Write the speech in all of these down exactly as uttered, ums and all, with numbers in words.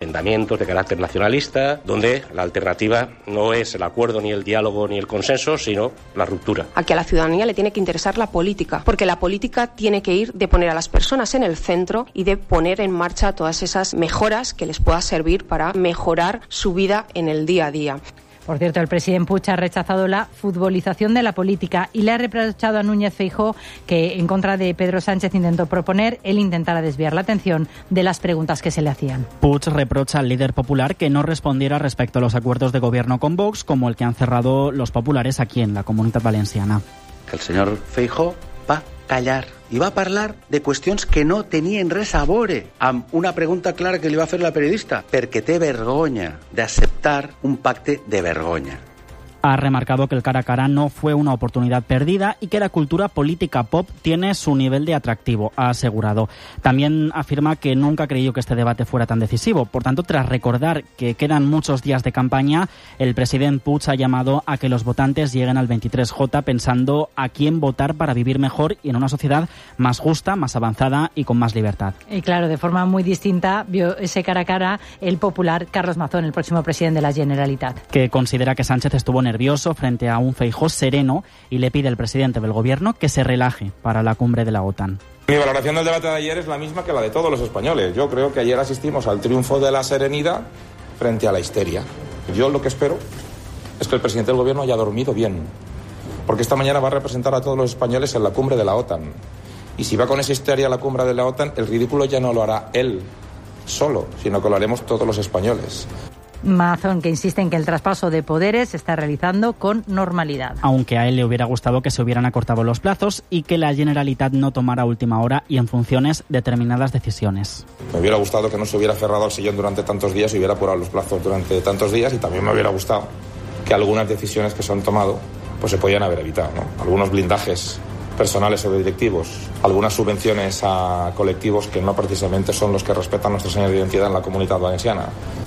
enfrentamientos de carácter nacionalista, donde la alternativa no es el acuerdo, ni el diálogo, ni el consenso, sino la ruptura. Aquí a la ciudadanía le tiene que interesar la política, porque la política tiene que ir de poner a las personas en el centro y de poner en marcha todas esas mejoras que les pueda servir para mejorar su vida en el día a día. Por cierto, el presidente Puig ha rechazado la futbolización de la política y le ha reprochado a Núñez Feijóo que, en contra de Pedro Sánchez, intentó proponer él intentara desviar la atención de las preguntas que se le hacían. Puig reprocha al líder popular que no respondiera respecto a los acuerdos de gobierno con Vox, como el que han cerrado los populares aquí en la Comunitat Valenciana. El señor Feijóo va a callar i va parlar de qüestions que no tenien res a veure amb una pregunta clara que li va fer la periodista, perquè té vergonya d'acceptar un pacte de vergonya. Ha remarcado que el cara a cara no fue una oportunidad perdida y que la cultura política pop tiene su nivel de atractivo, ha asegurado. También afirma que nunca creyó que este debate fuera tan decisivo. Por tanto, tras recordar que quedan muchos días de campaña, el presidente Puig ha llamado a que los votantes lleguen al veintitrés J pensando a quién votar para vivir mejor y en una sociedad más justa, más avanzada y con más libertad. Y claro, de forma muy distinta vio ese cara a cara el popular Carlos Mazón, el próximo presidente de la Generalitat. Que considera que Sánchez estuvo nervioso frente a un Feijóo sereno y le pide al presidente del gobierno que se relaje para la cumbre de la OTAN. Mi valoración del debate de ayer es la misma que la de todos los españoles. Yo creo que ayer asistimos al triunfo de la serenidad frente a la histeria. Yo lo que espero es que el presidente del gobierno haya dormido bien, porque esta mañana va a representar a todos los españoles en la cumbre de la OTAN. Y si va con esa histeria a la cumbre de la OTAN, el ridículo ya no lo hará él solo, sino que lo haremos todos los españoles. Mazón, que insiste en que el traspaso de poderes se está realizando con normalidad. Aunque a él le hubiera gustado que se hubieran acortado los plazos y que la Generalitat no tomara a última hora y en funciones determinadas decisiones. Me hubiera gustado que no se hubiera cerrado el sillón durante tantos días y hubiera apurado los plazos durante tantos días, y también me hubiera gustado que algunas decisiones que se han tomado pues se podían haber evitado, ¿no? Algunos blindajes personales o de directivos, algunas subvenciones a colectivos que no precisamente son los que respetan nuestra señal de identidad en la Comunitat Valenciana.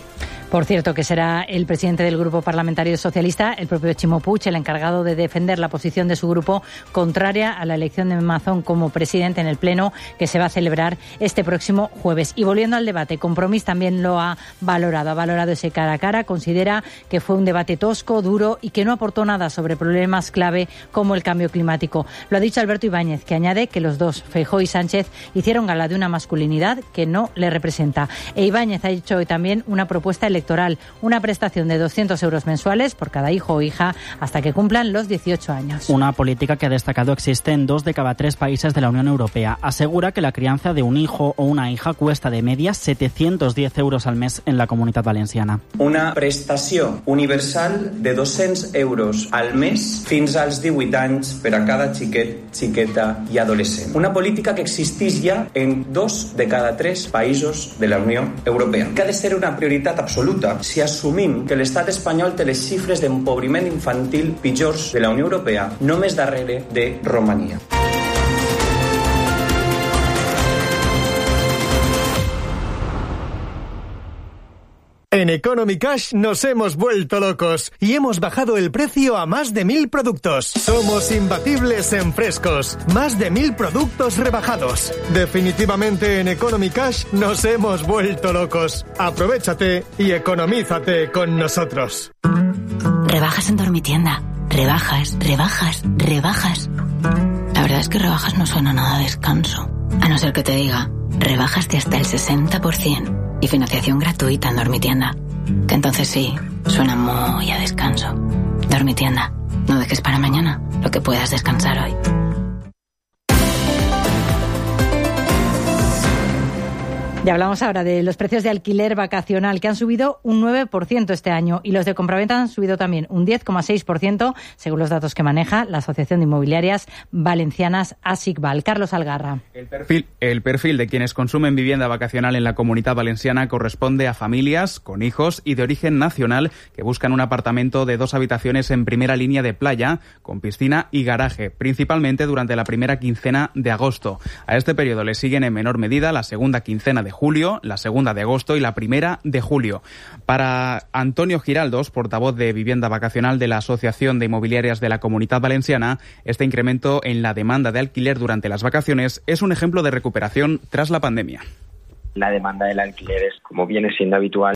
Por cierto, que será el presidente del Grupo Parlamentario Socialista, el propio Ximo Puig, el encargado de defender la posición de su grupo contraria a la elección de Mazón como presidente en el Pleno que se va a celebrar este próximo jueves. Y volviendo al debate, Compromís también lo ha valorado, ha valorado ese cara a cara, considera que fue un debate tosco, duro y que no aportó nada sobre problemas clave como el cambio climático. Lo ha dicho Alberto Ibáñez, que añade que los dos, Feijóo y Sánchez, hicieron gala de una masculinidad que no le representa. E Ibáñez ha hecho hoy también una propuesta electoral electoral, una prestación de doscientos euros mensuales por cada hijo o hija hasta que cumplan los dieciocho años. Una política que ha destacado existe en dos de cada tres países de la Unión Europea. Asegura que la crianza de un hijo o una hija cuesta de media setecientos diez euros al mes en la Comunitat Valenciana. Una prestació universal de dos-cents euros al mes fins als divuit anys per a cada xiquet, xiqueta i adolescent. Una política que existeix ja en dos de cada tres països de la Unió Europea. Que ha de ser una prioritat absoluta si assumim que l'estat espanyol té les xifres d'empobriment infantil pitjors de la Unió Europea, només darrere de Romania. En Economy Cash nos hemos vuelto locos y hemos bajado el precio a más de mil productos. Somos imbatibles en frescos. Más de mil productos rebajados. Definitivamente en Economy Cash nos hemos vuelto locos. Aprovéchate y economízate con nosotros. Rebajas en Dormitienda. Rebajas, rebajas, rebajas. La verdad es que rebajas no suena nada a descanso. A no ser que te diga, rebajas de hasta el sesenta por ciento. Y financiación gratuita en Dormitienda. Que entonces sí, suena muy a descanso. Dormitienda, no dejes para mañana lo que puedas descansar hoy. Ya hablamos ahora de los precios de alquiler vacacional, que han subido un nueve por ciento este año, y los de compraventa han subido también un diez coma seis por ciento, según los datos que maneja la Asociación de Inmobiliarias Valencianas, ASICVAL. Carlos Algarra. El perfil, el perfil de quienes consumen vivienda vacacional en la Comunitat Valenciana corresponde a familias con hijos y de origen nacional que buscan un apartamento de dos habitaciones en primera línea de playa, con piscina y garaje, principalmente durante la primera quincena de agosto. A este periodo le siguen en menor medida la segunda quincena de julio, la segunda de agosto y la primera de julio. Para Antonio Giraldos, portavoz de Vivienda Vacacional de la Asociación de Inmobiliarias de la Comunitat Valenciana, este incremento en la demanda de alquiler durante las vacaciones es un ejemplo de recuperación tras la pandemia. La demanda del alquiler es, como viene siendo habitual,